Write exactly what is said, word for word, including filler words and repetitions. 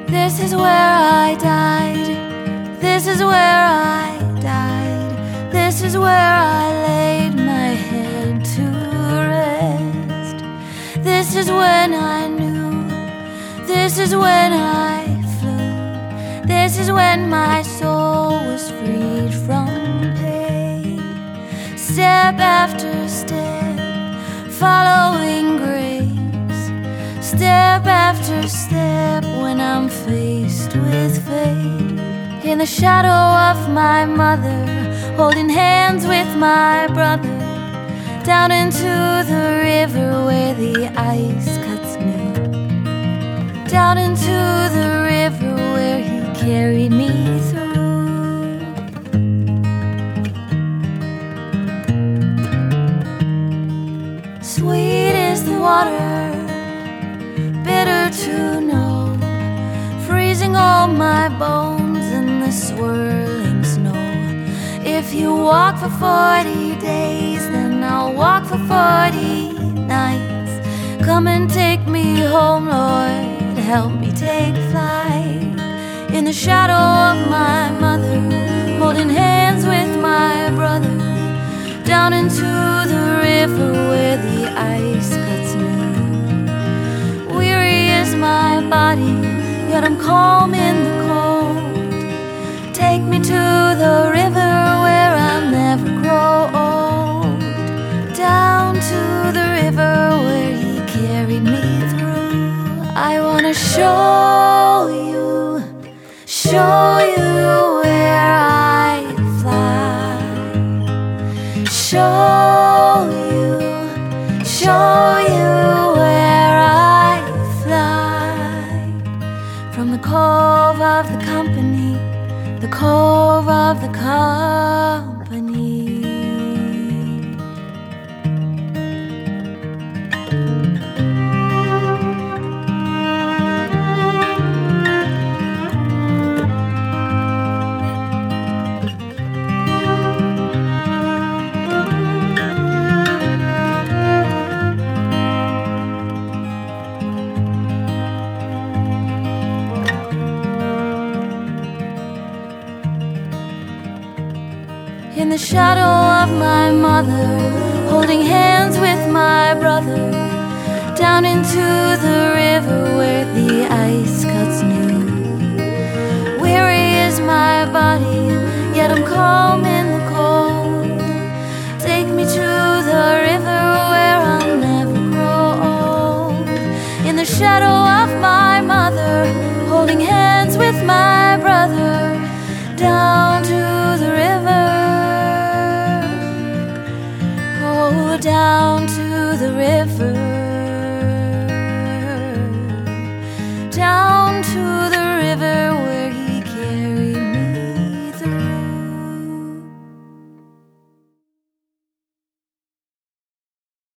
This is where I died. This is where I died. This is where I laid my head to rest. This is when I knew. This is when I flew. This is when my soul was freed from pain. Step after step, following grace. Step after step when I'm faced with fate. In the shadow of my mother, holding hands with my brother, down into the river where the ice cuts new. Down into the river where he carried me through. Sweet is the water, bitter to know, freezing all my bones in the swirling snow. If you walk for forty days, then I'll walk for forty nights. Come and take me home, Lord, help me take flight. In the shadow of my mother, holding hands with my brother, down into the river where the ice cuts new. Weary is my body, yet I'm calm in the cold. Take me to the river where I'll never grow old. Down to the river where he carried me through. I wanna show you, show you where I fly. Show you, show you where I fly. From the cove of the company, the cove of the company. In the shadow of my mother, holding hands with my brother, down into the river where the ice cuts new. Weary is my body, yet I'm calm in the cold. Take me to the river where I'll never grow old. In the shadow of my mother, holding hands with my brother, down to the river. Down to the river.